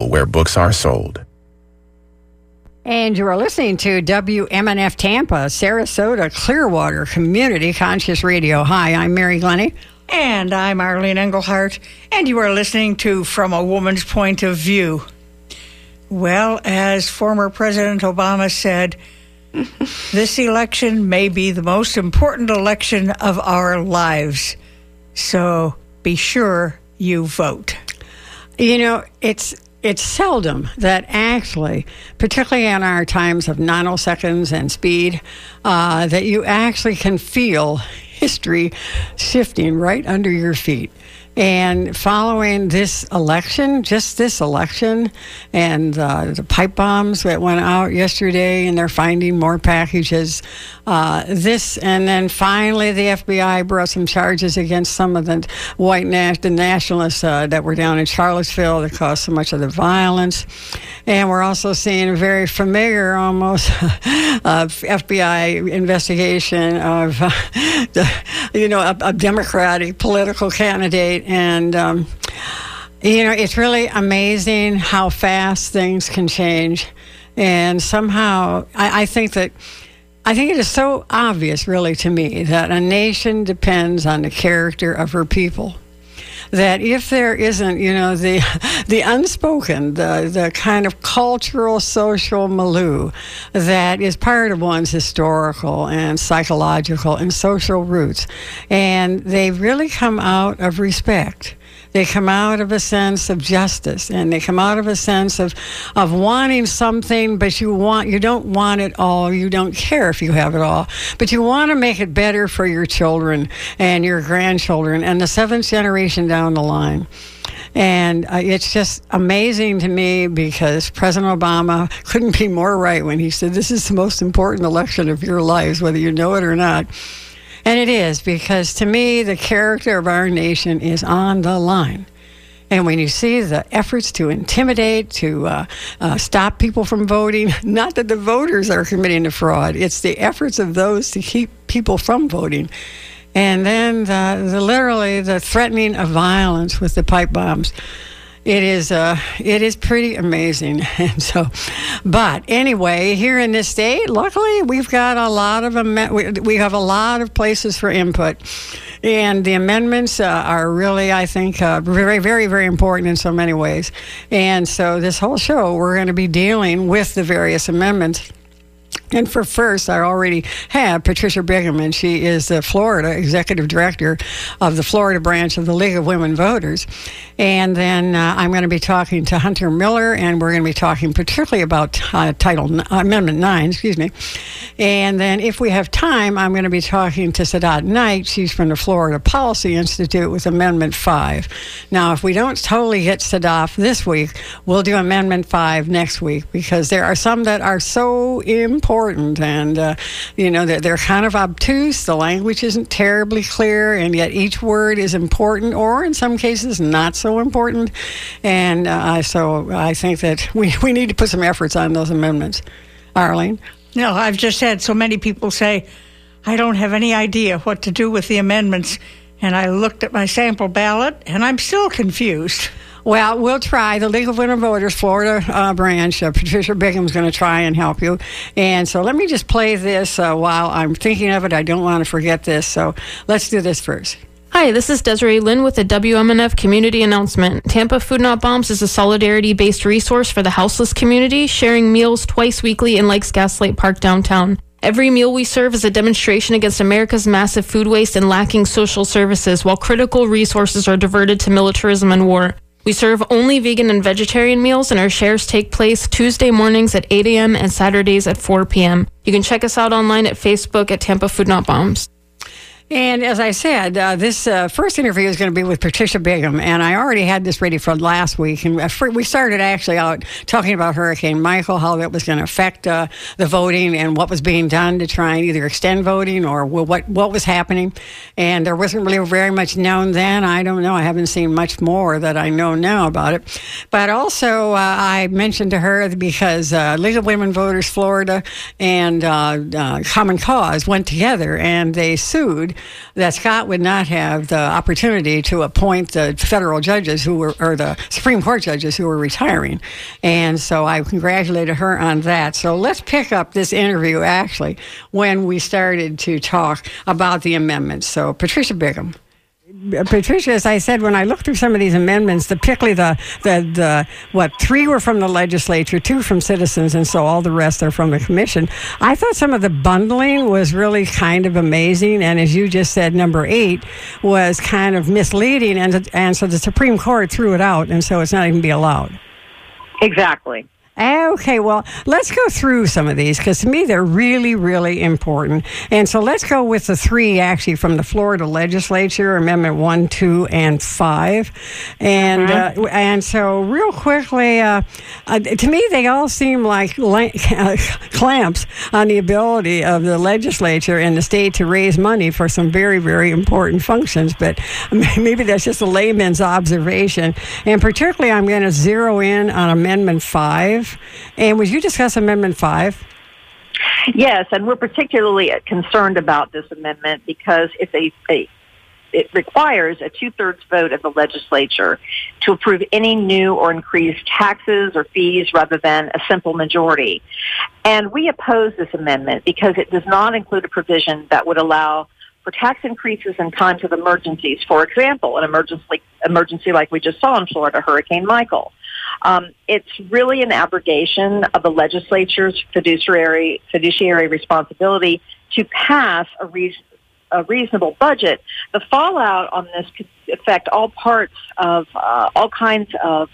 where books are sold. And you are listening to WMNF Tampa, Sarasota, Clearwater Community Conscious Radio. Hi, I'm Mary Glenny. And I'm Arlene Engelhardt. And you are listening to From a Woman's Point of View. Well, as former President Obama said, this election may be the most important election of our lives. So be sure you vote. You know, it's seldom that actually, particularly in our times of nanoseconds and speed, that you actually can feel history shifting right under your feet. And following this election, just this election, and the pipe bombs that went out yesterday, and they're finding more packages, and then finally the FBI brought some charges against some of the white nationalists that were down in Charlottesville that caused so much of the violence. And we're also seeing a very familiar, almost, FBI investigation of, a Democratic political candidate. And, it's really amazing how fast things can change. And somehow, I think it is so obvious, really, to me, that a nation depends on the character of her people. That if there isn't, the unspoken, the kind of cultural, social milieu that is part of one's historical and psychological and social roots, and they really come out of respect. They come out of a sense of justice, and they come out of a sense of wanting something, but you don't want it all. You don't care if you have it all, but you want to make it better for your children and your grandchildren and the seventh generation down the line. And it's just amazing to me because President Obama couldn't be more right when he said this is the most important election of your lives, whether you know it or not. And it is, because to me, the character of our nation is on the line. And when you see the efforts to intimidate, to stop people from voting, not that the voters are committing a fraud, it's the efforts of those to keep people from voting. And then literally the threatening of violence with the pipe bombs. It is pretty amazing. And so, but anyway, here in this state, luckily we've got a lot of we have a lot of places for input, and the amendments are really, I think, very, very, very important in so many ways. And so, this whole show we're going to be dealing with the various amendments. And for first, I already have Patricia Bigham, and she is the Florida Executive Director of the Florida branch of the League of Women Voters. And then I'm going to be talking to Hunter Miller, and we're going to be talking particularly about Amendment 9, And then if we have time, I'm going to be talking to Sadat Knight. She's from the Florida Policy Institute with Amendment 5. Now, if we don't totally get Sadat this week, we'll do Amendment 5 next week, because there are some that are so important, and they're kind of obtuse. The language isn't terribly clear, and yet each word is important, or in some cases not so important. And so I think that we need to put some efforts on those amendments. Arlene? No, I've just had so many people say, I don't have any idea what to do with the amendments. And I looked at my sample ballot, and I'm still confused. Well, we'll try. The League of Women Voters, Florida branch, Patricia Bigham's going to try and help you. And so let me just play this while I'm thinking of it. I don't want to forget this. So let's do this first. Hi, this is Desiree Lynn with the WMNF community announcement. Tampa Food Not Bombs is a solidarity-based resource for the houseless community, sharing meals twice weekly in Lakes Gaslight Park downtown. Every meal we serve is a demonstration against America's massive food waste and lacking social services, while critical resources are diverted to militarism and war. We serve only vegan and vegetarian meals, and our shares take place Tuesday mornings at 8 a.m. and Saturdays at 4 p.m. You can check us out online at Facebook at Tampa Food Not Bombs. And as I said, this first interview is going to be with Patricia Bigham, and I already had this ready for last week. And we started actually out talking about Hurricane Michael, how that was going to affect the voting and what was being done to try and either extend voting or what was happening. And there wasn't really very much known then. I don't know. I haven't seen much more that I know now about it. But also, I mentioned to her because League of Women Voters Florida and Common Cause went together, and they sued that Scott would not have the opportunity to appoint the federal judges or the Supreme Court judges who were retiring. And so I congratulated her on that. So let's pick up this interview, actually, when we started to talk about the amendments. So Patricia Bigham. Patricia, as I said, when I looked through some of these amendments, particularly the 3 were from the legislature, 2 from citizens, and so all the rest are from the commission. I thought some of the bundling was really kind of amazing, and as you just said, number 8 was kind of misleading, and so the Supreme Court threw it out, and so it's not even be allowed. Exactly. Okay, well, let's go through some of these because to me they're really, really important. And so let's go with the 3 actually from the Florida legislature, Amendment 1, 2, and 5. And so real quickly, to me they all seem like clamps on the ability of the legislature and the state to raise money for some very, very important functions. But maybe that's just a layman's observation. And particularly I'm going to zero in on Amendment 5. And would you discuss Amendment 5? Yes, and we're particularly concerned about this amendment because it requires a 2/3 vote of the legislature to approve any new or increased taxes or fees rather than a simple majority. And we oppose this amendment because it does not include a provision that would allow for tax increases in times of emergencies. For example, an emergency like we just saw in Florida, Hurricane Michael. It's really an abrogation of the legislature's fiduciary responsibility to pass a reasonable budget. The fallout on this could affect all parts of all kinds of.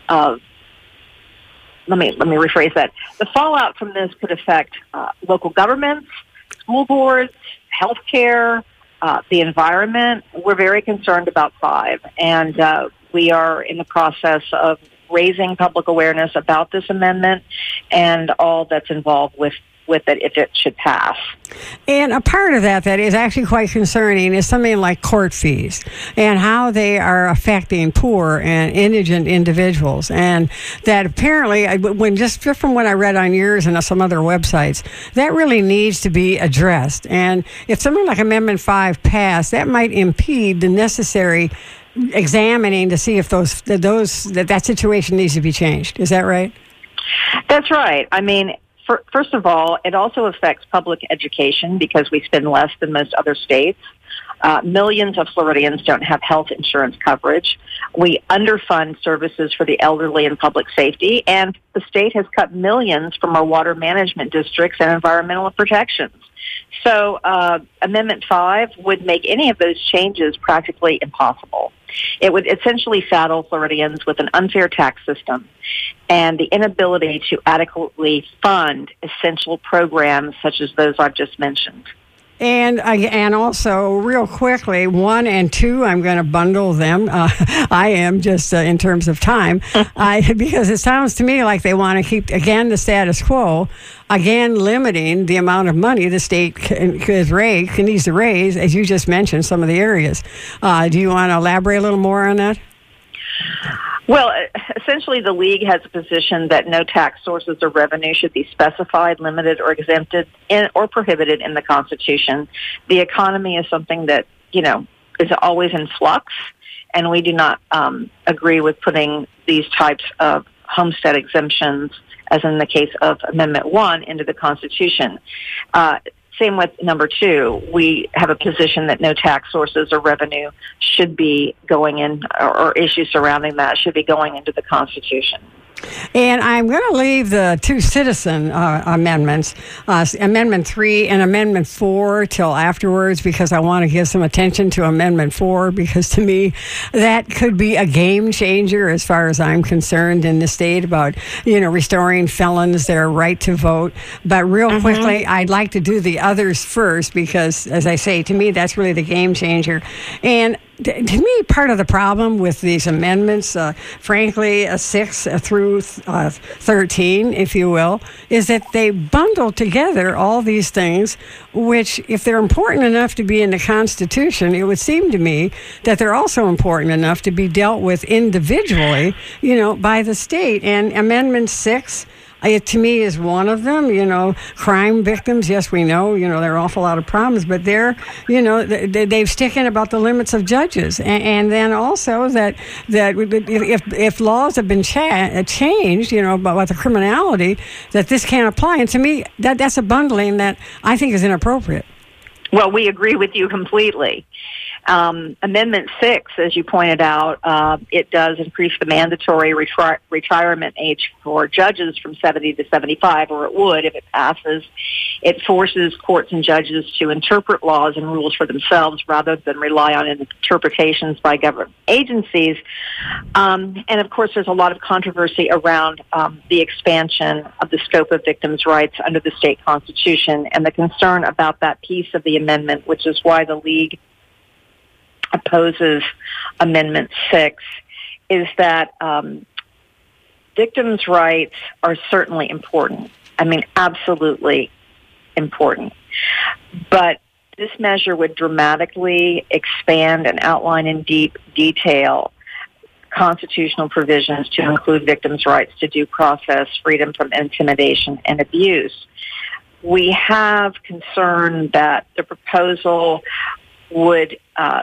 Let me rephrase that. The fallout from this could affect local governments, school boards, healthcare, the environment. We're very concerned about 5, and we are in the process of raising public awareness about this amendment and all that's involved with it if it should pass. And a part of that is actually quite concerning is something like court fees and how they are affecting poor and indigent individuals. And that apparently, just from what I read on yours and some other websites, that really needs to be addressed. And if something like Amendment 5 passed, that might impede the necessary examining to see if that situation needs to be changed. Is that right? That's right. I mean, first of all, it also affects public education because we spend less than most other states. Millions of Floridians don't have health insurance coverage. We underfund services for the elderly and public safety, and the state has cut millions from our water management districts and environmental protections. So Amendment 5 would make any of those changes practically impossible. It would essentially saddle Floridians with an unfair tax system and the inability to adequately fund essential programs such as those I've just mentioned. And also, real quickly, 1 and 2, I'm going to bundle them. I am just in terms of time, because it sounds to me like they want to keep, again, the status quo, again, limiting the amount of money the state needs to raise, as you just mentioned, some of the areas. Do you want to elaborate a little more on that? Well, essentially, the League has a position that no tax sources of revenue should be specified, limited, or exempted or prohibited in the Constitution. The economy is something that, is always in flux, and we do not agree with putting these types of homestead exemptions, as in the case of Amendment 1, into the Constitution. Same with number 2. We have a position that no tax sources or revenue should be going in, or issues surrounding that should be going into the Constitution. And I'm going to leave the 2 citizen amendments, Amendment 3 and Amendment 4, till afterwards, because I want to give some attention to Amendment 4, because to me, that could be a game changer as far as I'm concerned in the state about, restoring felons their right to vote. But real quickly, I'd like to do the others first, because, as I say, to me, that's really the game changer. And to me, part of the problem with these amendments, frankly, 6 through 13, if you will, is that they bundle together all these things, which, if they're important enough to be in the Constitution, it would seem to me that they're also important enough to be dealt with individually, by the state. And Amendment 6, it to me is one of them. Crime victims, yes, we know, there are an awful lot of problems, but they're, they've sticking about the limits of judges. And then also that if laws have been changed, about the criminality, that this can't apply. And to me, that's a bundling that I think is inappropriate. Well, we agree with you completely. Amendment 6, as you pointed out, it does increase the mandatory retirement age for judges from 70 to 75, or it would if it passes. It forces courts and judges to interpret laws and rules for themselves rather than rely on interpretations by government agencies. And, of course, there's a lot of controversy around the expansion of the scope of victims' rights under the state constitution and the concern about that piece of the amendment, which is why the League opposes Amendment 6, is that victims' rights are certainly important. I mean, absolutely important. But this measure would dramatically expand and outline in deep detail constitutional provisions to include victims' rights to due process, freedom from intimidation and abuse. We have concern that the proposal would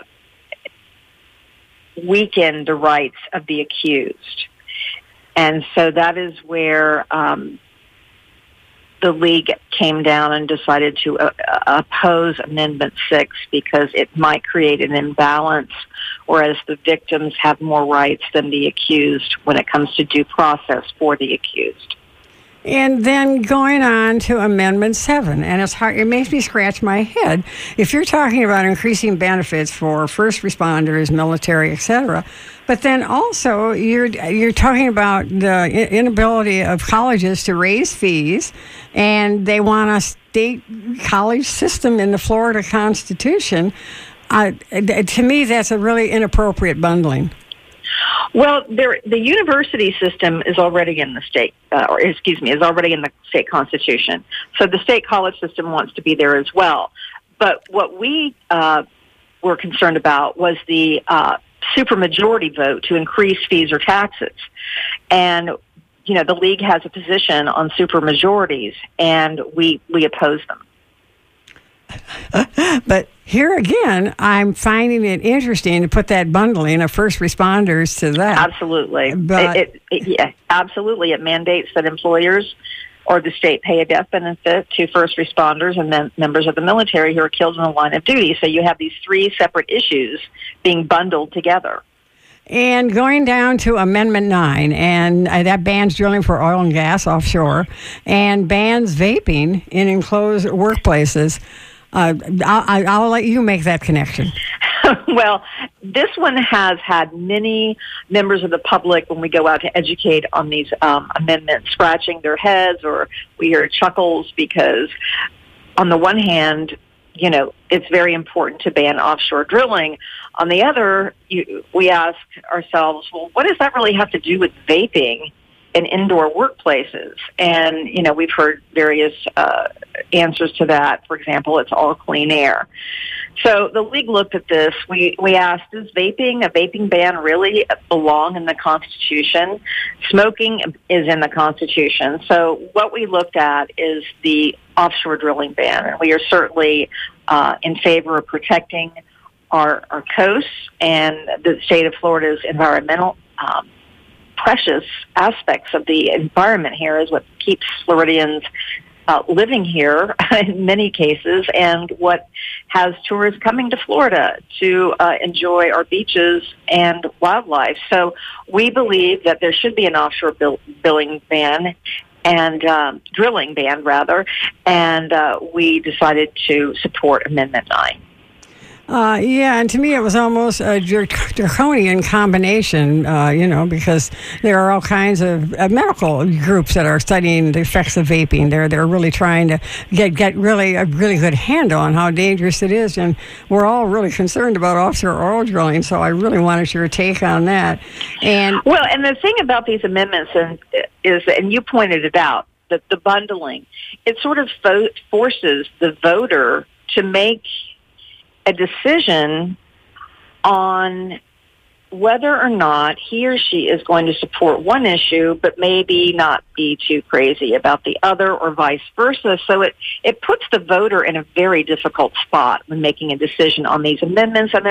weaken the rights of the accused. And so that is where the League came down and decided to oppose Amendment 6 because it might create an imbalance, whereas the victims have more rights than the accused when it comes to due process for the accused. And then going on to Amendment 7, and it's hard, it makes me scratch my head. If you're talking about increasing benefits for first responders, military, etc., but then also you're talking about the inability of colleges to raise fees, and they want a state college system in the Florida Constitution. To me, that's a really inappropriate bundling. Well, the university system is already in the state, is already in the state constitution. So the state college system wants to be there as well. But what we were concerned about was the supermajority vote to increase fees or taxes. And, the League has a position on supermajorities, and we oppose them. But here again, I'm finding it interesting to put that bundling of first responders to that. Absolutely. But absolutely. It mandates that employers or the state pay a death benefit to first responders and then members of the military who are killed in the line of duty. So you have these three separate issues being bundled together. And going down to Amendment 9, and that bans drilling for oil and gas offshore and bans vaping in enclosed workplaces. I'll let you make that connection. Well, this one has had many members of the public, when we go out to educate on these amendments, scratching their heads, or we hear chuckles because, on the one hand, it's very important to ban offshore drilling. On the other, we ask ourselves, well, what does that really have to do with vaping in indoor workplaces? And, we've heard various answers to that. For example, it's all clean air. So the League looked at this. We asked, does a vaping ban really belong in the Constitution? Smoking is in the Constitution. So what we looked at is the offshore drilling ban. And we are certainly in favor of protecting our coasts, and the state of Florida's environmental precious aspects of the environment here is what keeps Floridians living here in many cases, and what has tourists coming to Florida to enjoy our beaches and wildlife. So we believe that there should be an offshore drilling ban, and we decided to support Amendment 9. And to me it was almost a draconian combination, because there are all kinds of medical groups that are studying the effects of vaping. They're really trying to get really a really good handle on how dangerous it is, and we're all really concerned about offshore oil drilling, so I really wanted your take on that. And the thing about these amendments is, and you pointed it out, that the bundling, it sort of forces the voter to make a decision on whether or not he or she is going to support one issue, but maybe not be too crazy about the other, or vice versa. So it puts the voter in a very difficult spot when making a decision on these amendments, and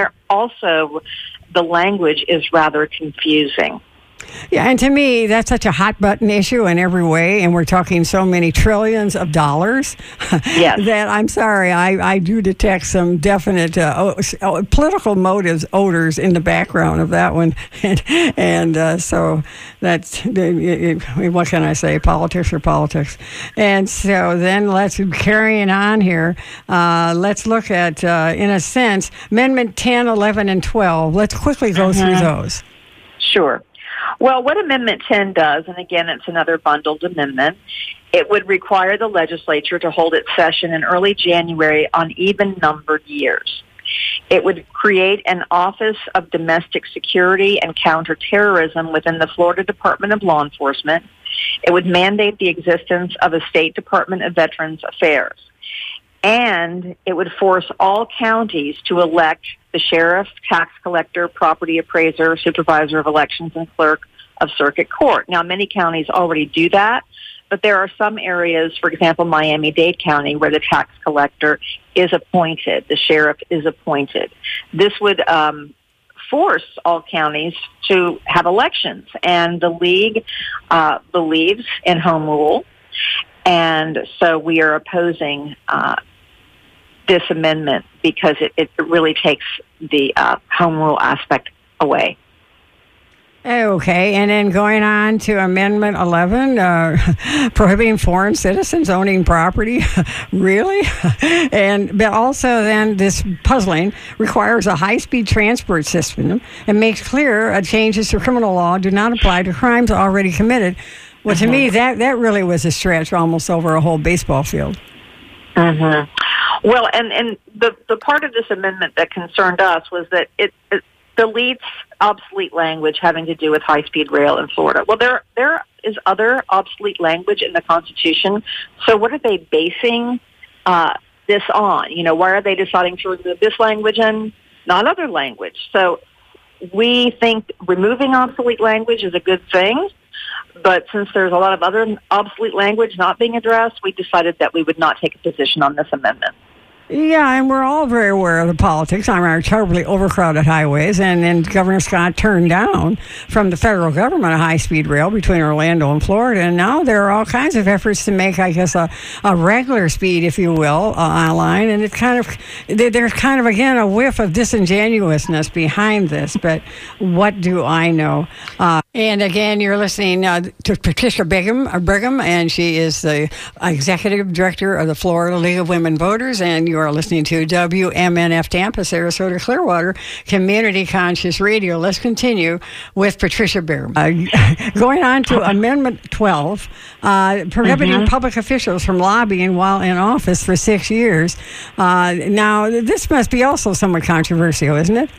the language is rather confusing. Yeah, and to me, that's such a hot button issue in every way, and we're talking so many trillions of dollars. Yes. That I'm sorry, I do detect some definite political motives, odors in the background of that one, and so that's what can I say? Politics are politics. And so then let's carrying on here. Let's look at, in a sense, Amendment 10, 11, and 12. Let's quickly go through those. Sure. Well, what Amendment 10 does, and again, it's another bundled amendment, it would require the legislature to hold its session in early January on even-numbered years. It would create an Office of Domestic Security and Counterterrorism within the Florida Department of Law Enforcement. It would mandate the existence of a State Department of Veterans Affairs. And it would force all counties to elect the sheriff, tax collector, property appraiser, supervisor of elections, and clerk of circuit court. Now, many counties already do that, but there are some areas, for example, Miami-Dade County, where the tax collector is appointed, the sheriff is appointed. This would force all counties to have elections, and the League believes in home rule, and so we are opposing this amendment because it really takes the home rule aspect away. Okay, and then going on to Amendment 11, prohibiting foreign citizens owning property. Really? But also then this puzzling requires a high-speed transport system and makes clear changes to criminal law do not apply to crimes already committed. Well, to me, that really was a stretch almost over a whole baseball field. Mm-hmm. Well, and the part of this amendment that concerned us was that it deletes obsolete language having to do with high-speed rail in Florida. Well, there is other obsolete language in the Constitution. So what are they basing this on? You know, why are they deciding to remove this language and not other language? So we think removing obsolete language is a good thing. But since there's a lot of other obsolete language not being addressed, we decided that we would not take a position on this amendment. Yeah, and we're all very aware of the politics on our terribly overcrowded highways, and Governor Scott turned down from the federal government a high-speed rail between Orlando and Florida, and now there are all kinds of efforts to make, I guess, a regular speed, if you will, online, and it's there's kind of, again, a whiff of disingenuousness behind this, but what do I know? And again, you're listening to Patricia Brigham, and she is the executive director of the Florida League of Women Voters, and you are listening to WMNF Tampa, Sarasota, Clearwater, Community Conscious Radio. Let's continue with Patricia Brigham. Going on to Amendment 12, prohibiting public officials from lobbying while in office for 6 years. Now, this must be also somewhat controversial, isn't it?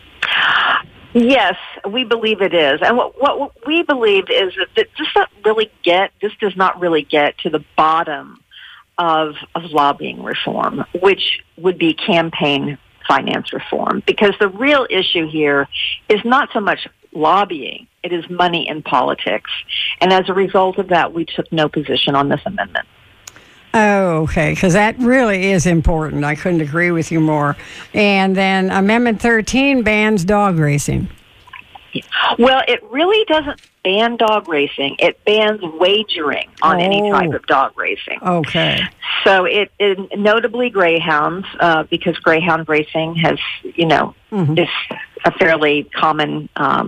Yes, we believe it is. And what we believe is that this does not really get to the bottom of lobbying reform, which would be campaign finance reform. Because the real issue here is not so much lobbying, it is money in politics. And as a result of that, we took no position on this amendment. Oh, okay, because that really is important. I couldn't agree with you more. And then Amendment 13 bans dog racing. Well, it really doesn't ban dog racing. It bans wagering on any type of dog racing. Okay. So it notably greyhounds, because greyhound racing has, is a fairly common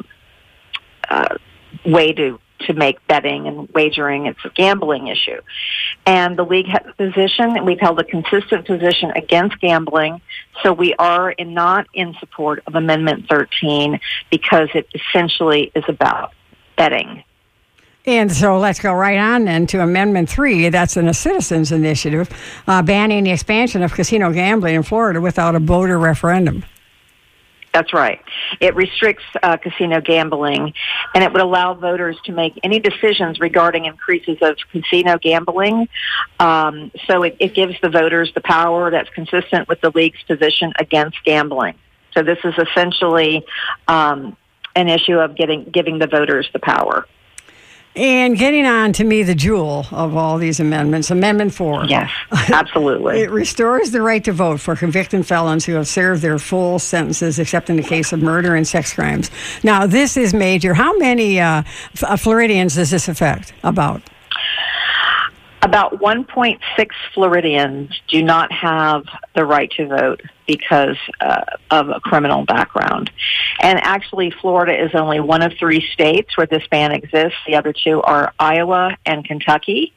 way to make betting and wagering. It's a gambling issue. And the league has a position, we've held a consistent position against gambling, so we are not in support of Amendment 13 because it essentially is about betting. And so let's go right on then to Amendment 3. That's a citizens' initiative, banning the expansion of casino gambling in Florida without a voter referendum. That's right. It restricts casino gambling, and it would allow voters to make any decisions regarding increases of casino gambling. So it gives the voters the power that's consistent with the league's position against gambling. So this is essentially an issue of giving the voters the power. And getting on, to me, the jewel of all these amendments, Amendment 4. Yes, absolutely. It restores the right to vote for convicted felons who have served their full sentences, except in the case of murder and sex crimes. Now, this is major. How many Floridians does this affect? About 1.6 Floridians do not have the right to vote because of a criminal background. And actually, Florida is only one of 3 states where this ban exists. The other 2 are Iowa and Kentucky.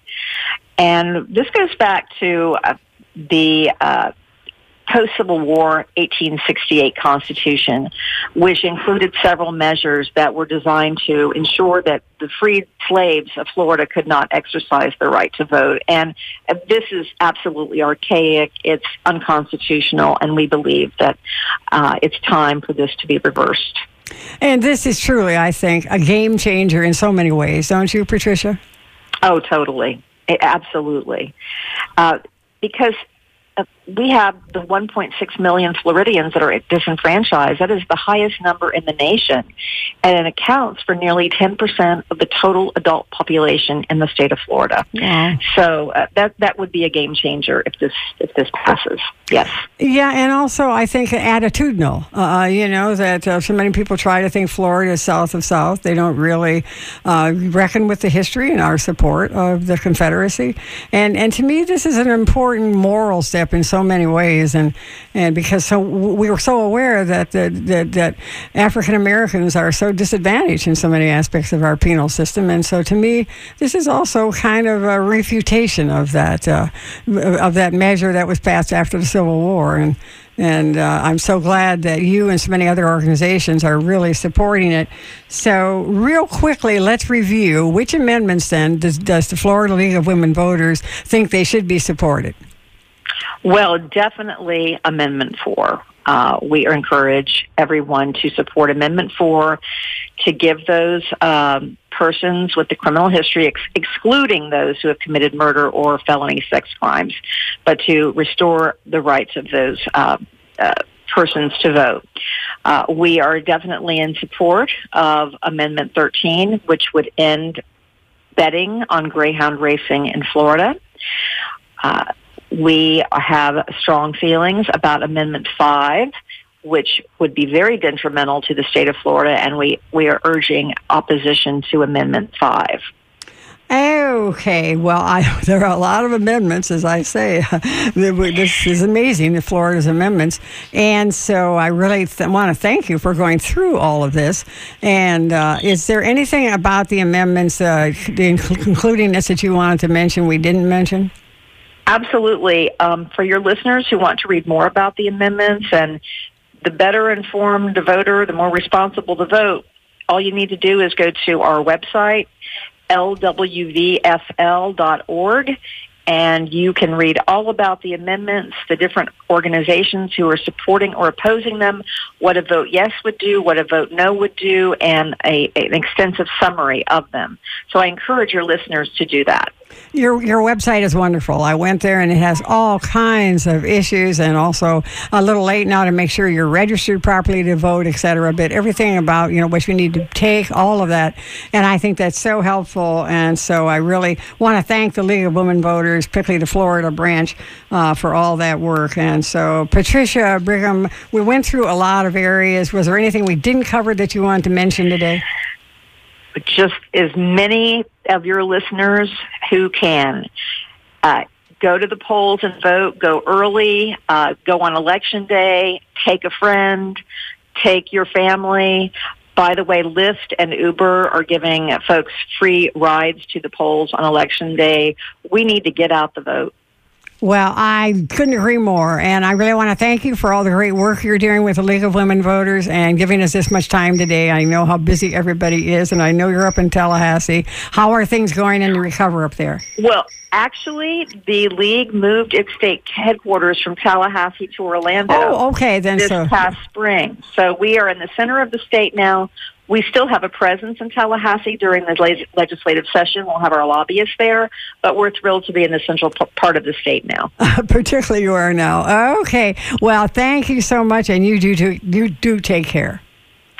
And this goes back to the post-Civil War 1868 Constitution, which included several measures that were designed to ensure that the freed slaves of Florida could not exercise their right to vote. And this is absolutely archaic, it's unconstitutional, and we believe that it's time for this to be reversed. And this is truly, I think, a game changer in so many ways, don't you, Patricia? Oh, totally. Absolutely. Because we have the 1.6 million Floridians that are disenfranchised. That is the highest number in the nation, and it accounts for nearly 10% of the total adult population in the state of Florida. Yeah. So that would be a game changer if this passes. Yes. Yeah, and also I think attitudinal. That so many people try to think Florida is south of South. They don't really reckon with the history and our support of the Confederacy. And to me, this is an important moral step in so many ways, and because we were so aware that African Americans are so disadvantaged in so many aspects of our penal system, and so to me, this is also kind of a refutation of that measure that was passed after the Civil War, and I'm so glad that you and so many other organizations are really supporting it. So real quickly, let's review which amendments then does the Florida League of Women Voters think they should be supported? Well, definitely Amendment 4. We encourage everyone to support Amendment 4 to give those persons with the criminal history, excluding those who have committed murder or felony sex crimes, but to restore the rights of those persons to vote. We are definitely in support of Amendment 13, which would end betting on greyhound racing in Florida. We have strong feelings about Amendment 5, which would be very detrimental to the state of Florida, and we are urging opposition to Amendment 5. Okay, well, there are a lot of amendments, as I say. This is amazing, the Florida's amendments. And so I really want to thank you for going through all of this. And is there anything about the amendments, including this, that you wanted to mention we didn't mention? Absolutely. For your listeners who want to read more about the amendments, and the better informed the voter, the more responsible the vote, all you need to do is go to our website, lwvfl.org, and you can read all about the amendments, the different organizations who are supporting or opposing them, what a vote yes would do, what a vote no would do, and an extensive summary of them. So I encourage your listeners to do that. Your website is wonderful. I went there, and it has all kinds of issues, and also a little late now to make sure you're registered properly to vote, et cetera. But everything about what you need to take, all of that, and I think that's so helpful. And so I really want to thank the League of Women Voters, particularly the Florida branch, for all that work. And so, Patricia Brigham, we went through a lot of areas. Was there anything we didn't cover that you wanted to mention today? Just as many of your listeners who can go to the polls and vote, go early, go on election day, take a friend, take your family. By the way, Lyft and Uber are giving folks free rides to the polls on election day. We need to get out the vote. Well, I couldn't agree more, and I really want to thank you for all the great work you're doing with the League of Women Voters and giving us this much time today. I know how busy everybody is, and I know you're up in Tallahassee. How are things going in the recovery up there? Well, actually, the League moved its state headquarters from Tallahassee to Orlando. Oh, okay, then. This past spring. So we are in the center of the state now. We still have a presence in Tallahassee during the legislative session. We'll have our lobbyists there, but we're thrilled to be in the central part of the state now. Particularly you are now. Okay. Well, thank you so much, and you do take care.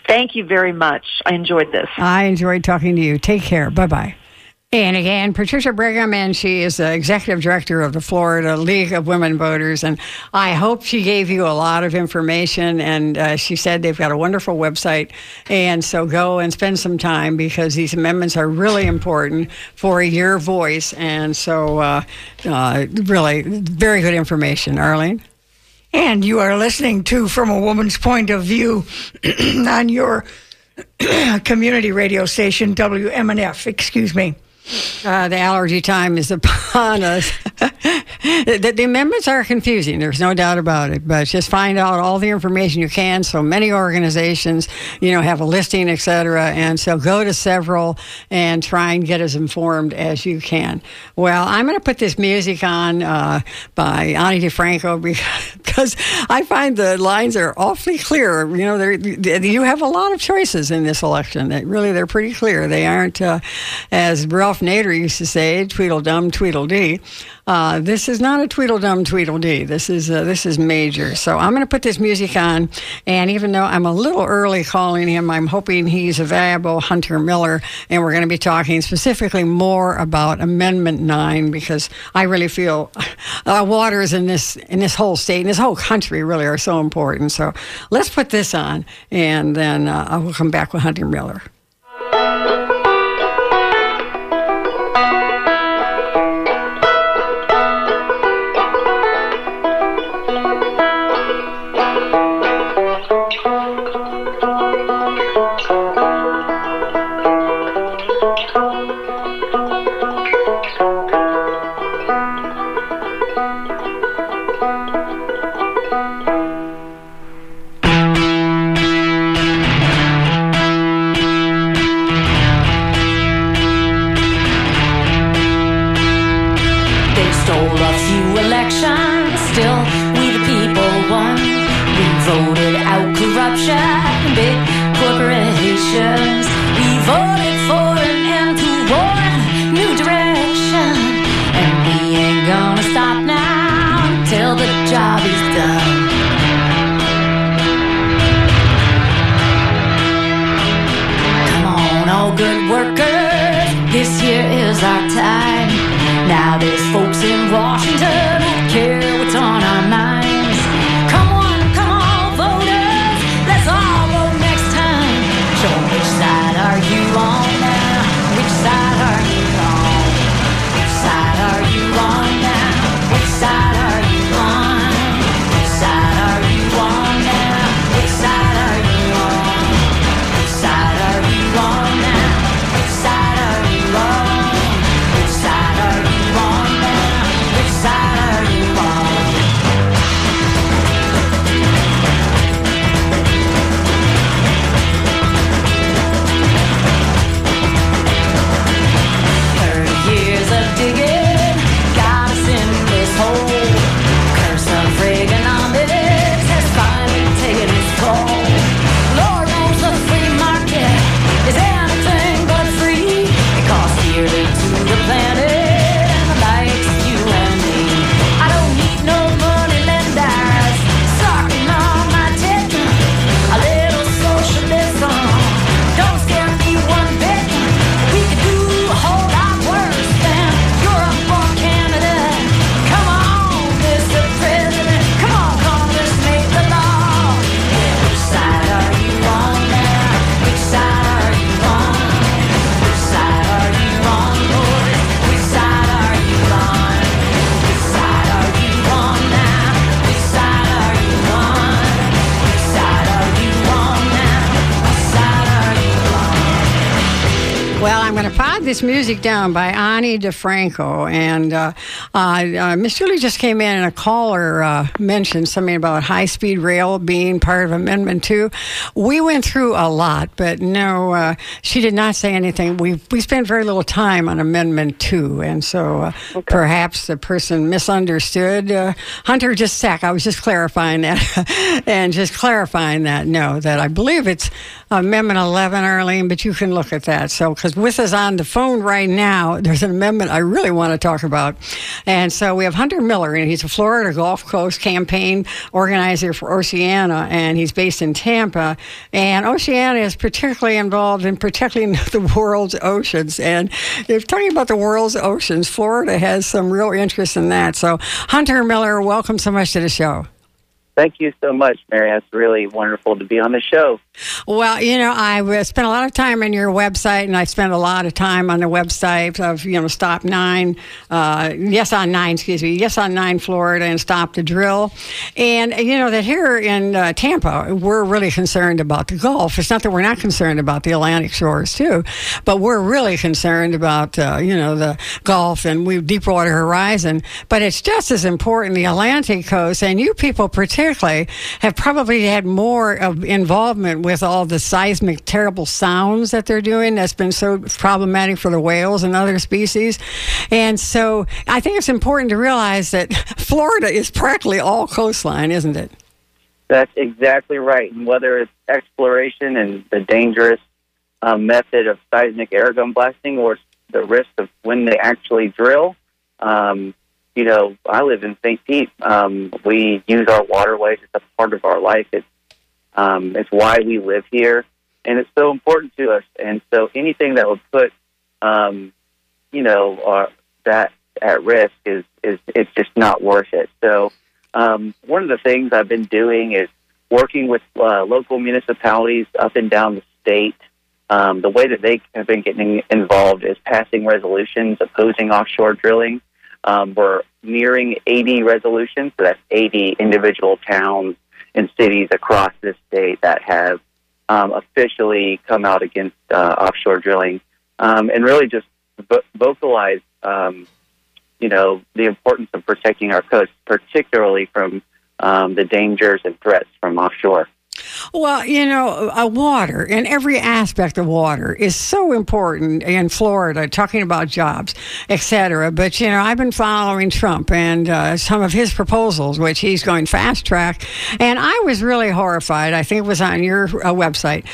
Thank you very much. I enjoyed this. I enjoyed talking to you. Take care. Bye-bye. And again, Patricia Brigham, and she is the executive director of the Florida League of Women Voters. And I hope she gave you a lot of information. And she said they've got a wonderful website. And so go and spend some time, because these amendments are really important for your voice. And so really very good information. Arlene? And you are listening to From a Woman's Point of View on your community radio station, WMNF. Excuse me. The allergy time is upon us. The amendments are confusing. There's no doubt about it. But just find out all the information you can. So many organizations, have a listing, et cetera. And so go to several and try and get as informed as you can. Well, I'm going to put this music on by Ani DeFranco because I find the lines are awfully clear. You have a lot of choices in this election. They're pretty clear. They aren't, as Ralph Nader used to say, Tweedledum, Tweedledee. This is not a Tweedledum, Tweedledee. This is major. So I'm going to put this music on, and even though I'm a little early calling him, I'm hoping he's available, Hunter Miller, and we're going to be talking specifically more about Amendment 9, because I really feel waters in this whole state and this whole country really are so important. So let's put this on, and then I will come back with Hunter Miller. This music down by Ani DeFranco, and Miss Julie just came in, and a caller mentioned something about high-speed rail being part of Amendment 2. We went through a lot, but no, she did not say anything. We spent very little time on Amendment 2, and so perhaps the person misunderstood. Hunter, just a sec, I was just clarifying that, and just clarifying that, no, that I believe it's Amendment 11, Arlene, but you can look at that. So, because with us on the phone right now, there's an amendment I really want to talk about. And so we have Hunter Miller, and he's a Florida Gulf Coast campaign organizer for Oceana, and he's based in Tampa. And Oceana is particularly involved in protecting the world's oceans. And if talking about the world's oceans, Florida has some real interest in that. So, Hunter Miller, welcome so much to the show. Thank you so much, Mary. It's really wonderful to be on the show. Well, I spent a lot of time on your website, and I spent a lot of time on the website of, Stop 9, Yes on 9 Florida, and Stop the Drill. And, that here in Tampa, we're really concerned about the Gulf. It's not that we're not concerned about the Atlantic shores, too, but we're really concerned about, the Gulf and Deepwater Horizon. But it's just as important, the Atlantic coast, and you people particularly have probably had more of involvement with all the seismic terrible sounds that they're doing that's been so problematic for the whales and other species. And so I think it's important to realize that Florida is practically all coastline, isn't it? That's exactly right. And whether it's exploration and the dangerous method of seismic air gun blasting or the risk of when they actually drill, I live in St. Pete. We use our waterways. It's a part of our life. It's why we live here, and it's so important to us. And so anything that would put, that at risk is it's just not worth it. So one of the things I've been doing is working with local municipalities up and down the state. The way that they have been getting involved is passing resolutions opposing offshore drilling. We're nearing 80 resolutions, so that's 80 individual towns and cities across this state that have officially come out against offshore drilling, and really just vocalize, the importance of protecting our coast, particularly from the dangers and threats from offshore. Well, water and every aspect of water is so important in Florida, talking about jobs, et cetera. But, I've been following Trump and some of his proposals, which he's going fast track. And I was really horrified. I think it was on your website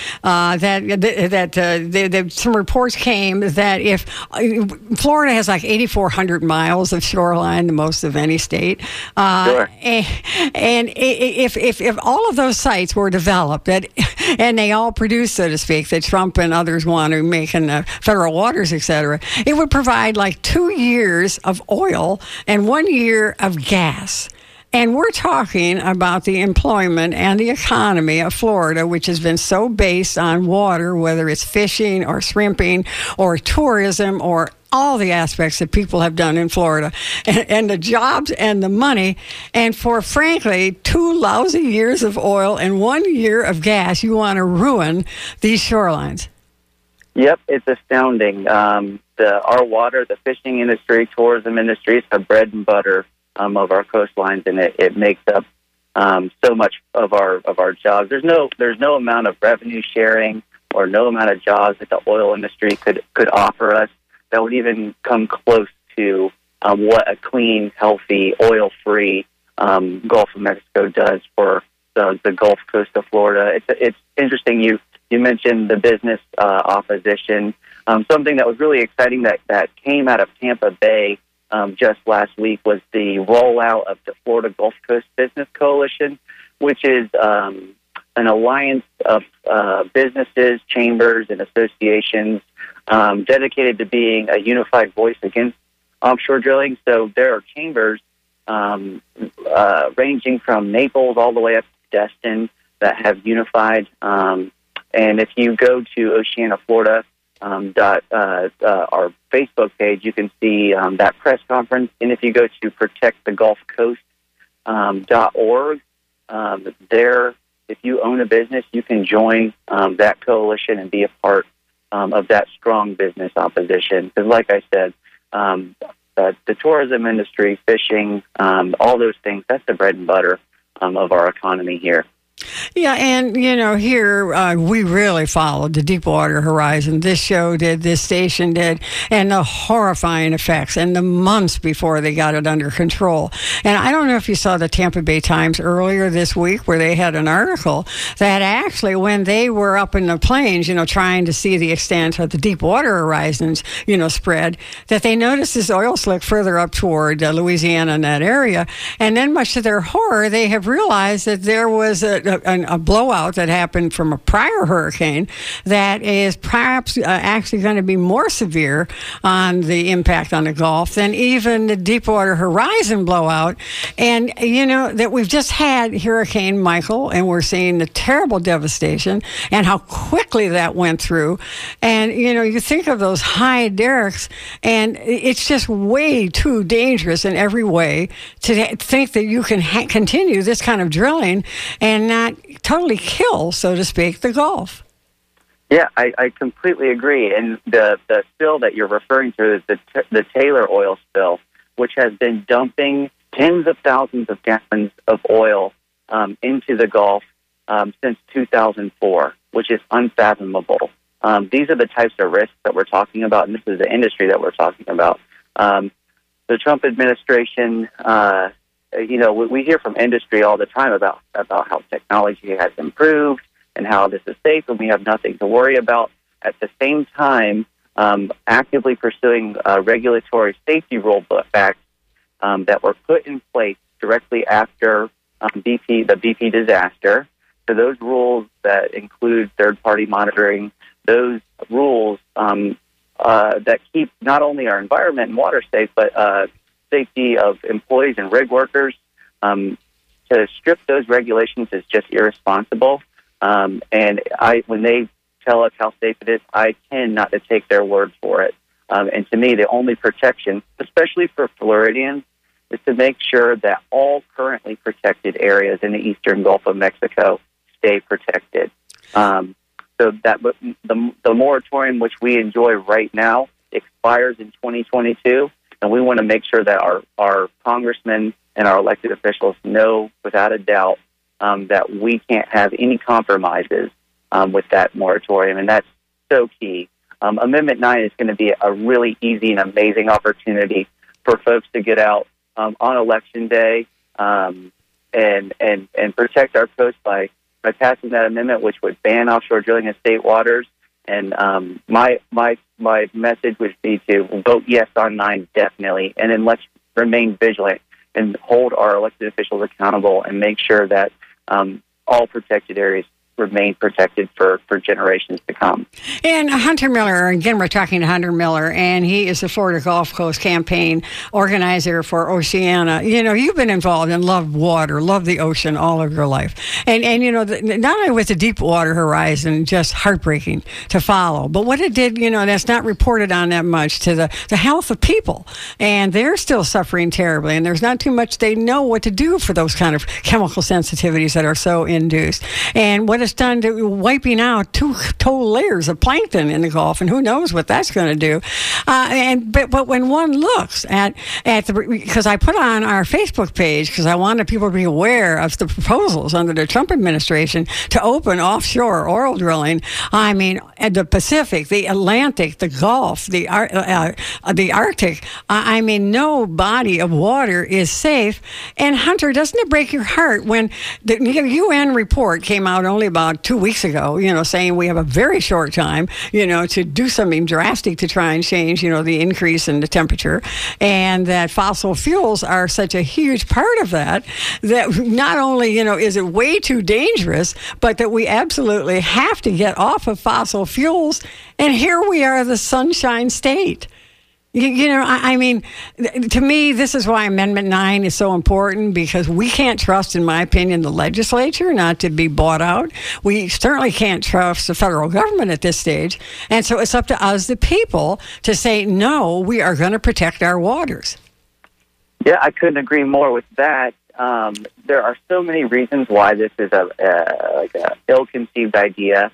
that some reports came that if Florida has like 8,400 miles of shoreline, the most of any state. Sure. And if all of those sites were developed and they all produce, so to speak, that Trump and others want to make in the federal waters, et cetera, it would provide like 2 years of oil and 1 year of gas. And we're talking about the employment and the economy of Florida, which has been so based on water, whether it's fishing or shrimping or tourism or all the aspects that people have done in Florida, and the jobs and the money. And for, frankly, 2 lousy years of oil and 1 year of gas, you want to ruin these shorelines. Yep, it's astounding. Our water, the fishing industry, tourism industry, is the bread and butter of our coastlines, and it makes up so much of our jobs. There's no amount of revenue sharing or no amount of jobs that the oil industry could offer us that would even come close to what a clean, healthy, oil-free Gulf of Mexico does for the Gulf Coast of Florida. It's interesting. You mentioned the business opposition. Something that was really exciting that came out of Tampa Bay just last week was the rollout of the Florida Gulf Coast Business Coalition, which is an alliance of businesses, chambers, and associations dedicated to being a unified voice against offshore drilling. So there are chambers ranging from Naples all the way up to Destin that have unified. And if you go to Oceana, Florida, our Facebook page, you can see that press conference. And if you go to protectthegulfcoast.org, there, if you own a business, you can join that coalition and be a part of that strong business opposition. Because like I said, the tourism industry, fishing, all those things, that's the bread and butter of our economy here. Yeah, and here we really followed the Deepwater Horizon. This show did, this station did, and the horrifying effects and the months before they got it under control. And I don't know if you saw the Tampa Bay Times earlier this week where they had an article that actually when they were up in the plains, trying to see the extent of the Deepwater Horizon's, spread, that they noticed this oil slick further up toward Louisiana and that area. And then much to their horror, they have realized that there was a blowout that happened from a prior hurricane that is perhaps actually going to be more severe on the impact on the Gulf than even the Deepwater Horizon blowout. And, that we've just had Hurricane Michael, and we're seeing the terrible devastation and how quickly that went through. And, you think of those high derricks, and it's just way too dangerous in every way to think that you can continue this kind of drilling and not totally kill, so to speak, the Gulf. Yeah, I completely agree. And the spill that you're referring to is the Taylor oil spill, which has been dumping tens of thousands of gallons of oil into the Gulf since 2004, which is unfathomable. These are the types of risks that we're talking about, and this is the industry that we're talking about. The Trump administration, we hear from industry all the time about how technology has improved and how this is safe and we have nothing to worry about. At the same time, actively pursuing regulatory safety rollbacks that were put in place directly after the BP disaster. So those rules that include third-party monitoring, those rules that keep not only our environment and water safe, but safety of employees and rig workers, to strip those regulations is just irresponsible. And when they tell us how safe it is, I tend not to take their word for it. And to me, the only protection, especially for Floridians, is to make sure that all currently protected areas in the eastern Gulf of Mexico stay protected. So that the moratorium which we enjoy right now expires in 2022, and we want to make sure that our congressmen and our elected officials know without a doubt that we can't have any compromises with that moratorium, and that's so key. Amendment 9 is going to be a really easy and amazing opportunity for folks to get out on Election Day and protect our coast by passing that amendment, which would ban offshore drilling in state waters. And my message would be to vote yes on 9 definitely, and then let's remain vigilant and hold our elected officials accountable and make sure that all protected areas remain protected for generations to come. And Hunter Miller, again, we're talking to Hunter Miller, and he is the Florida Gulf Coast campaign organizer for Oceana. You've been involved and loved water, loved the ocean all of your life. And not only with the Deepwater Horizon, just heartbreaking to follow, but what it did, that's not reported on that much to the health of people. And they're still suffering terribly, and there's not too much they know what to do for those kind of chemical sensitivities that are so induced. And what it's done to wiping out 2 total layers of plankton in the Gulf, and who knows what that's going to do. But when one looks at because I put on our Facebook page, because I wanted people to be aware of the proposals under the Trump administration to open offshore oil drilling. I mean, the Pacific, the Atlantic, the Gulf, the Arctic. I mean, no body of water is safe. And Hunter, doesn't it break your heart when the UN report came out only about 2 weeks ago, saying we have a very short time, to do something drastic to try and change, the increase in the temperature, and that fossil fuels are such a huge part of that not only, is it way too dangerous, but that we absolutely have to get off of fossil fuels. And here we are, the Sunshine State. I mean, to me, this is why Amendment 9 is so important, because we can't trust, in my opinion, the legislature not to be bought out. We certainly can't trust the federal government at this stage. And so it's up to us, the people, to say, no, we are going to protect our waters. Yeah, I couldn't agree more with that. There are so many reasons why this is a ill-conceived idea.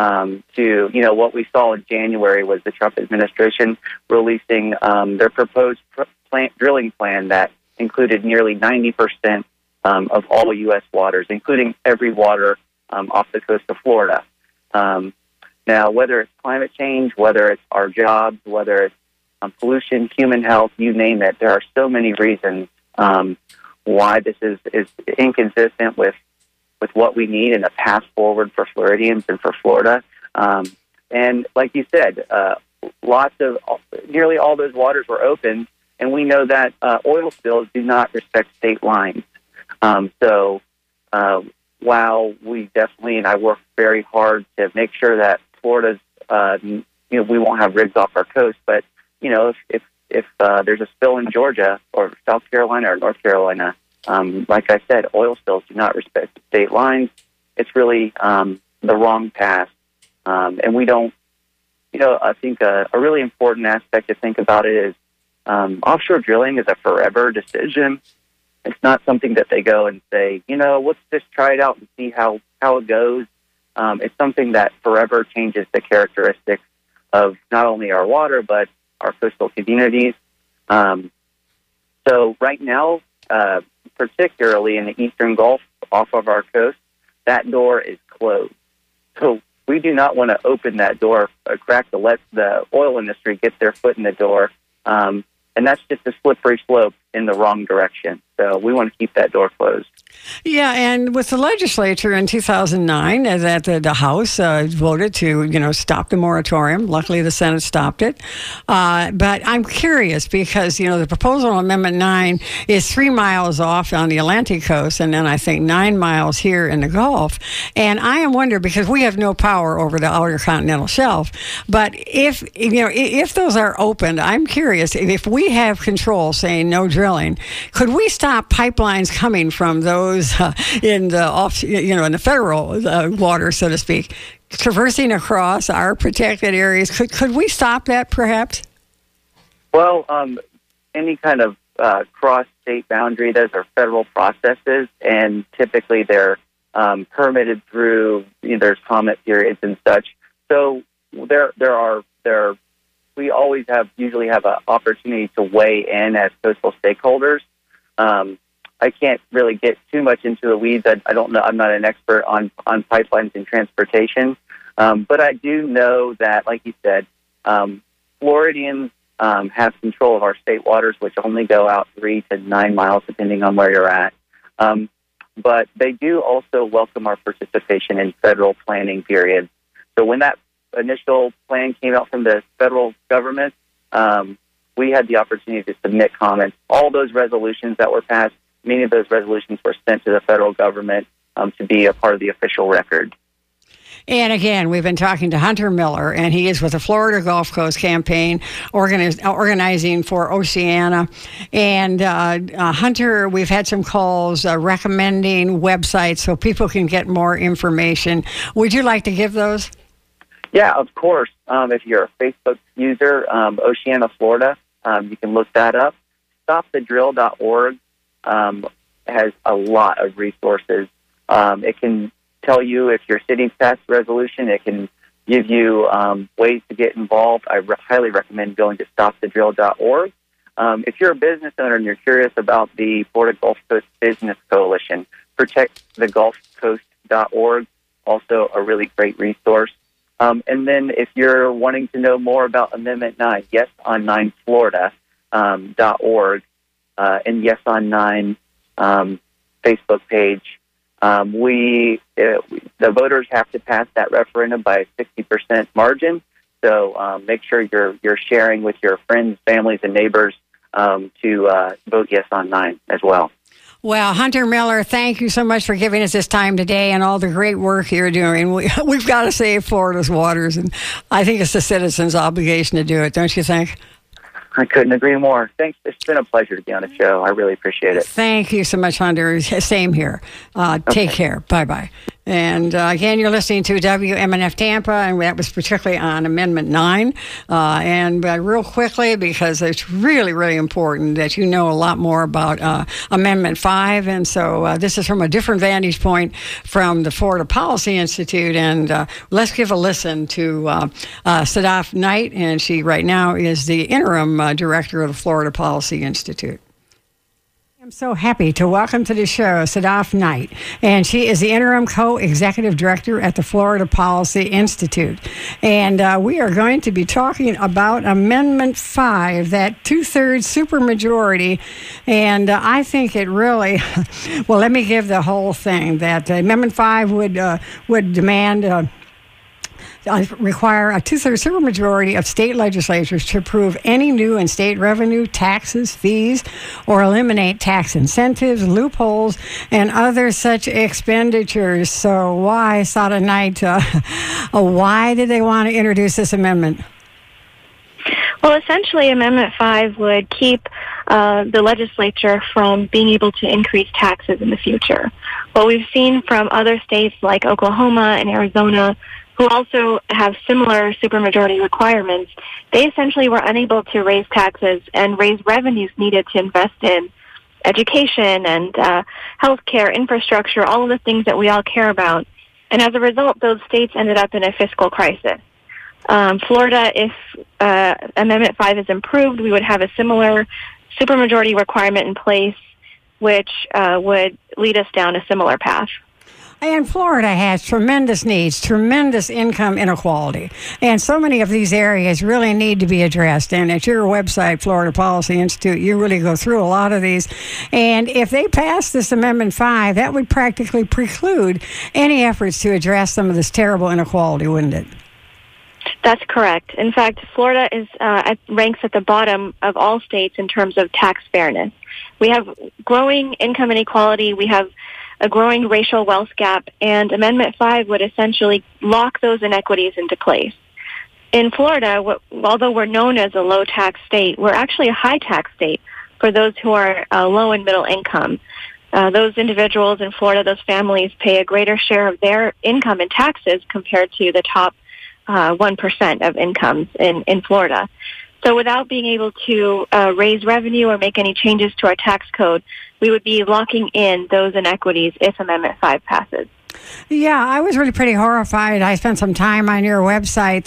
To what we saw in January was the Trump administration releasing their proposed drilling plan that included nearly 90% of all U.S. waters, including every water off the coast of Florida. Now, whether it's climate change, whether it's our jobs, whether it's pollution, human health, you name it, there are so many reasons why this is inconsistent with what we need and a path forward for Floridians and for Florida. And like you said, nearly all those waters were open, and we know that oil spills do not respect state lines. So while we definitely, and I work very hard to make sure that Florida's, we won't have rigs off our coast, but if there's a spill in Georgia or South Carolina or North Carolina, like I said, oil spills do not respect state lines. It's really the wrong path. And we don't, I think a really important aspect to think about it is offshore drilling is a forever decision. It's not something that they go and say, let's just try it out and see how it goes. It's something that forever changes the characteristics of not only our water, but our coastal communities. So right now, particularly in the Eastern Gulf off of our coast, that door is closed. So we do not want to open that door, crack to let the oil industry get their foot in the door. And that's just a slippery slope in the wrong direction. So we want to keep that door closed. Yeah, and with the legislature in 2009, that the House voted to, stop the moratorium. Luckily, the Senate stopped it. But I'm curious because, the proposal on Amendment 9 is 3 miles off on the Atlantic coast, and then I think 9 miles here in the Gulf. And I am wondering, because we have no power over the outer continental shelf, but if those are opened, I'm curious, if we have control saying no drilling, could we stop pipelines coming from those in the federal water, so to speak, traversing across our protected areas? Could we stop that, perhaps? Well, any kind of cross-state boundary, those are federal processes, and typically they're permitted through. There's comment periods and such. So we always usually have an opportunity to weigh in as coastal stakeholders. I can't really get too much into the weeds. I don't know. I'm not an expert on pipelines and transportation. But I do know that, like you said, Floridians have control of our state waters, which only go out 3 to 9 miles, depending on where you're at. But they do also welcome our participation in federal planning periods. So when that initial plan came out from the federal government, we had the opportunity to submit comments. All those resolutions that were passed, many of those resolutions were sent to the federal government to be a part of the official record. And again, we've been talking to Hunter Miller, and he is with the Florida Gulf Coast Campaign, organizing for Oceana. And Hunter, we've had some calls recommending websites so people can get more information. Would you like to give those? Yeah, of course. If you're a Facebook user, Oceana, Florida, you can look that up. StopTheDrill.org has a lot of resources. It can tell you if your city's passed a resolution. It can give you ways to get involved. I highly recommend going to StopTheDrill.org. If you're a business owner and you're curious about the Florida Gulf Coast Business Coalition, ProtectTheGulfCoast.org, also a really great resource. And then if you're wanting to know more about Amendment 9, YesOn9Florida.org, and Yes on 9 Facebook page. The voters have to pass that referendum by a 60% margin. So make sure you're sharing with your friends, families, and neighbors to vote Yes on 9 as well. Well, Hunter Miller, thank you so much for giving us this time today and all the great work you're doing. We've got to save Florida's waters, and I think it's the citizens' obligation to do it, don't you think? I couldn't agree more. Thanks. It's been a pleasure to be on the show. I really appreciate it. Thank you so much, Hunter. Same here. Take care. Bye-bye. And again, you're listening to WMNF Tampa, and that was particularly on Amendment 9. And real quickly, because it's really, really important that you know a lot more about Amendment 5. And so this is from a different vantage point from the Florida Policy Institute. And let's give a listen to Sadaf Knight, and she right now is the interim director of the Florida Policy Institute. I'm so happy to welcome to the show Sadaf Knight, and she is the interim co-executive director at the Florida Policy Institute. And we are going to be talking about Amendment 5, that two-thirds supermajority. And I think it really, well, let me give the whole thing. That Amendment 5 would demand require a two-thirds supermajority of state legislatures to approve any new and state revenue, taxes, fees, or eliminate tax incentives, loopholes, and other such expenditures. So why, Sada Knight, why did they want to introduce this amendment? Well, essentially, Amendment 5 would keep the legislature from being able to increase taxes in the future. What we've seen from other states like Oklahoma and Arizona, who also have similar supermajority requirements, they essentially were unable to raise taxes and raise revenues needed to invest in education and healthcare, infrastructure, all of the things that we all care about. And as a result, those states ended up in a fiscal crisis. Florida, if Amendment 5 is improved, we would have a similar supermajority requirement in place, which would lead us down a similar path. And Florida has tremendous needs, tremendous income inequality. And so many of these areas really need to be addressed. And at your website, Florida Policy Institute, you really go through a lot of these. And if they pass this Amendment 5, that would practically preclude any efforts to address some of this terrible inequality, wouldn't it? That's correct. In fact, Florida is ranks at the bottom of all states in terms of tax fairness. We have growing income inequality. We have a growing racial wealth gap, and Amendment 5 would essentially lock those inequities into place. In Florida, although we're known as a low-tax state, we're actually a high-tax state for those who are low and middle income. Those individuals in Florida, those families, pay a greater share of their income in taxes compared to the top 1% of incomes in Florida. So without being able to raise revenue or make any changes to our tax code, we would be locking in those inequities if Amendment 5 passes. Yeah, I was really pretty horrified. I spent some time on your website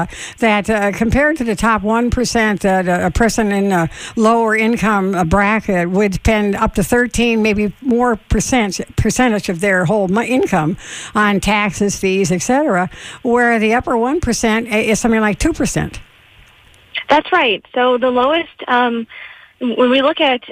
that compared to the top 1%, a person in a lower income bracket would spend up to 13, maybe more percentage of their whole income on taxes, fees, etc., where the upper 1% is something like 2%. That's right. So the lowest, when we look at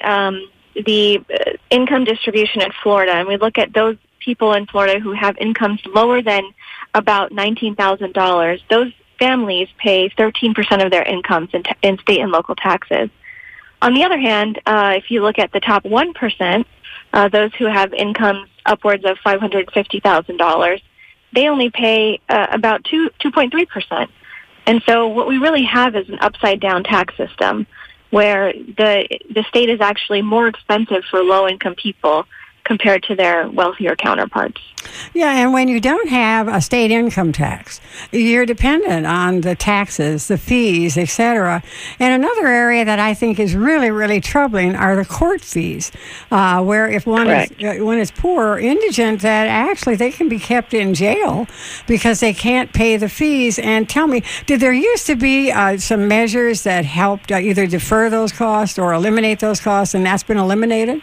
the income distribution in Florida, and we look at those people in Florida who have incomes lower than about $19,000, those families pay 13% of their incomes in state and local taxes. On the other hand, if you look at the top 1%, those who have incomes upwards of $550,000, they only pay about 2.3%. And so what we really have is an upside-down tax system where the state is actually more expensive for low-income people compared to their wealthier counterparts. Yeah, and when you don't have a state income tax, you're dependent on the taxes, the fees, etc. And another area that I think is really, really troubling are the court fees, where if one is poor or indigent, that actually they can be kept in jail because they can't pay the fees. And tell me, did there used to be some measures that helped either defer those costs or eliminate those costs, and that's been eliminated?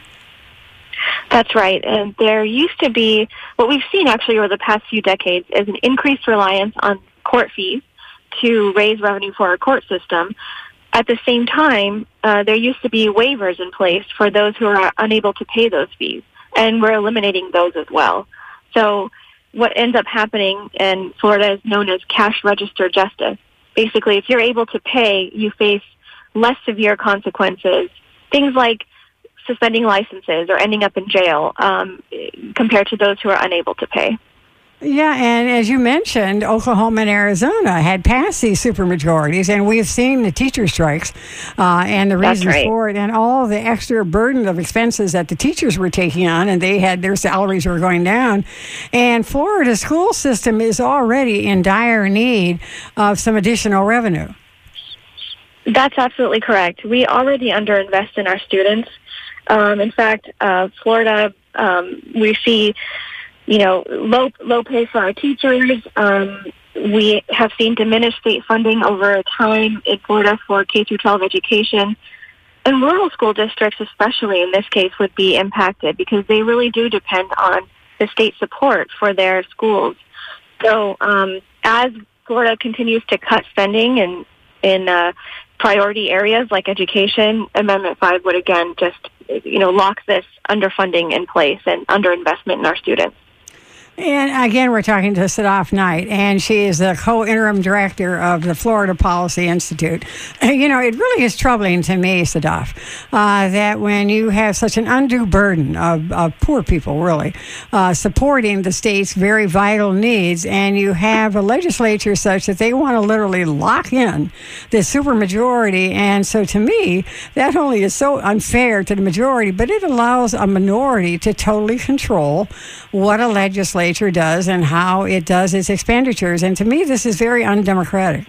That's right. And there used to be, what we've seen actually over the past few decades is an increased reliance on court fees to raise revenue for our court system. At the same time, there used to be waivers in place for those who are unable to pay those fees, and we're eliminating those as well. So what ends up happening in Florida is known as cash register justice. Basically, if you're able to pay, you face less severe consequences, things like suspending licenses or ending up in jail compared to those who are unable to pay. Yeah, and as you mentioned, Oklahoma and Arizona had passed these supermajorities, and we've seen the teacher strikes and the reasons for it, and all the extra burden of expenses that the teachers were taking on, and they had their salaries were going down. And Florida's school system is already in dire need of some additional revenue. That's absolutely correct. We already underinvest in our students. In fact, Florida, we see, low pay for our teachers. We have seen diminished state funding over time in Florida for K-12 education. And rural school districts, especially in this case, would be impacted because they really do depend on the state support for their schools. So as Florida continues to cut spending in priority areas like education, Amendment 5 would again just, lock this underfunding in place and underinvestment in our students. And again, we're talking to Sadaf Knight, and she is the co-interim director of the Florida Policy Institute. It really is troubling to me, Sadaf, that when you have such an undue burden of poor people, really, supporting the state's very vital needs, and you have a legislature such that they want to literally lock in the supermajority. And so to me, that only is so unfair to the majority, but it allows a minority to totally control what a legislature does and how it does its expenditures. And to me, this is very undemocratic.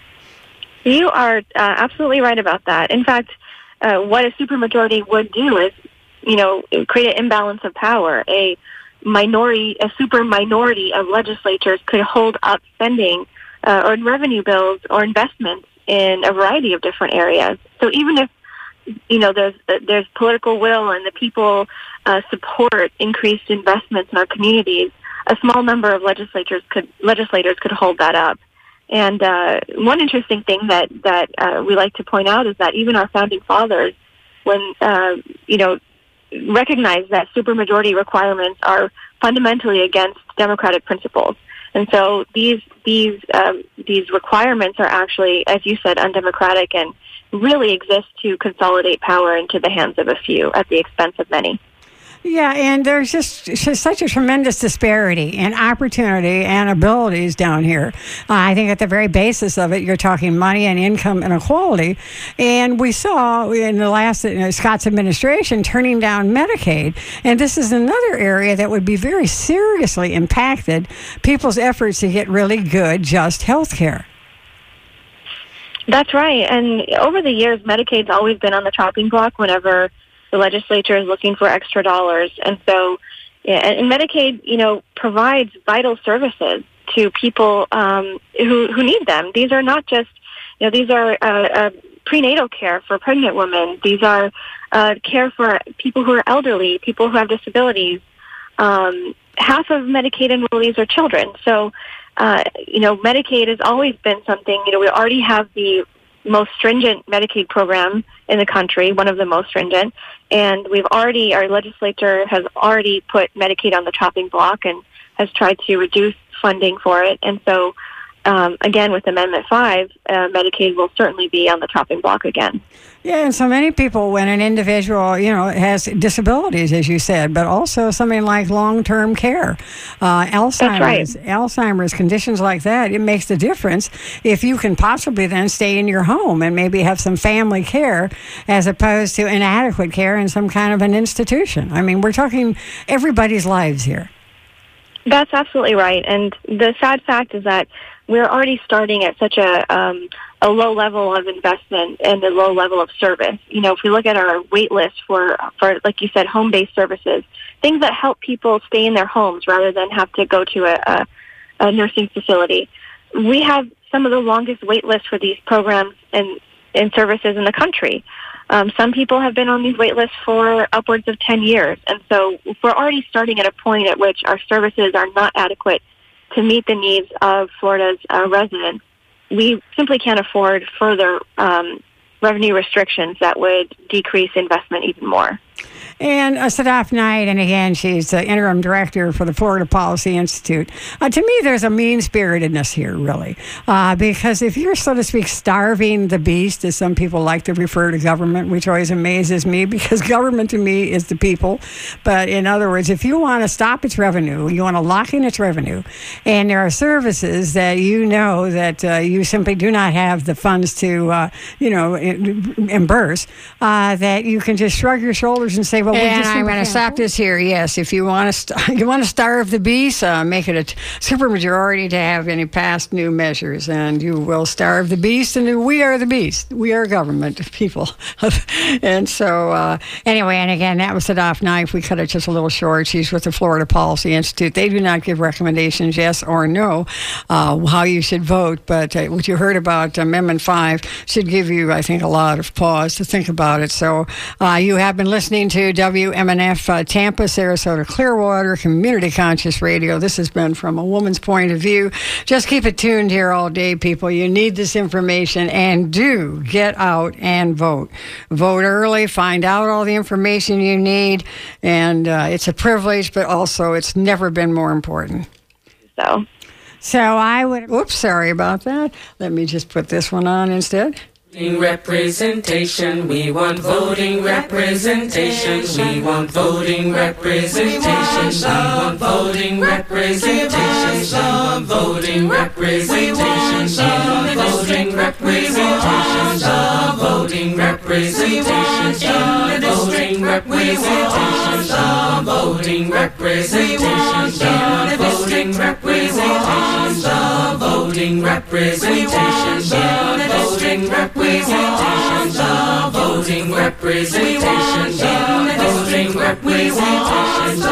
You are absolutely right about that. In fact, what a supermajority would do is, create an imbalance of power. A super minority of legislatures could hold up spending or revenue bills or investments in a variety of different areas. So even if there's political will and the people support increased investments in our communities, a small number of legislators could hold that up. And one interesting thing that we like to point out is that even our founding fathers, when recognized that supermajority requirements are fundamentally against democratic principles. And so these requirements are actually, as you said, undemocratic and really exist to consolidate power into the hands of a few at the expense of many. Yeah, and there's just such a tremendous disparity in opportunity and abilities down here. I think at the very basis of it, you're talking money and income inequality. And we saw in the last Scott's administration turning down Medicaid. And this is another area that would be very seriously impacted people's efforts to get really good, just health care. That's right. And over the years, Medicaid's always been on the chopping block whenever the legislature is looking for extra dollars. And so, and Medicaid, provides vital services to people who need them. These are not just, these are prenatal care for pregnant women. These are care for people who are elderly, people who have disabilities. Half of Medicaid enrollees are children. So, Medicaid has always been something, we already have the most stringent Medicaid program in the country, one of the most stringent, and our legislature has already put Medicaid on the chopping block and has tried to reduce funding for it. And so, again, with Amendment 5, Medicaid will certainly be on the chopping block again. Yeah, and so many people, when an individual, has disabilities, as you said, but also something like long-term care, Alzheimer's, conditions like that, it makes the difference if you can possibly then stay in your home and maybe have some family care as opposed to inadequate care in some kind of an institution. I mean, we're talking everybody's lives here. That's absolutely right. And the sad fact is that we're already starting at such a low level of investment and a low level of service. If we look at our wait list for like you said, home-based services, things that help people stay in their homes rather than have to go to a nursing facility, we have some of the longest wait lists for these programs and services in the country. Some people have been on these wait lists for upwards of 10 years. And so we're already starting at a point at which our services are not adequate to meet the needs of Florida's residents. We simply can't afford further revenue restrictions that would decrease investment even more. And Sadaf Knight, and again, she's the interim director for the Florida Policy Institute. To me, there's a mean-spiritedness here, really, because if you're, so to speak, starving the beast, as some people like to refer to government, which always amazes me, because government to me is the people. But in other words, if you want to stop its revenue, you want to lock in its revenue, and there are services that that you simply do not have the funds to, reimburse, that you can just shrug your shoulders and say, but and I'm going to stop this here. Yes, if you want to starve the beast, make it a supermajority to have any passed new measures, and you will starve the beast. And we are the beast. We are government people. And so anyway, and again, that was the Doff Knife. We cut it just a little short. She's with the Florida Policy Institute. They do not give recommendations, yes or no, how you should vote. But what you heard about Amendment 5 should give you, I think, a lot of pause to think about it. So you have been listening to WMNF Tampa, Sarasota, Clearwater, Community Conscious Radio. This has been From a Woman's Point of View. Just keep it tuned here all day, people. You need this information, and do get out and vote. Vote early, find out all the information you need, and it's a privilege, but also it's never been more important. So I would... Oops, sorry about that. Let me just put this one on instead. Voting representation, we want voting representation, we want voting representation, we want voting representation, we want voting representation, we want voting representation, we want voting representation, we want voting representation, we want voting representation, we want voting representation, we want voting representation, we want voting representation, voting representation, voting representation,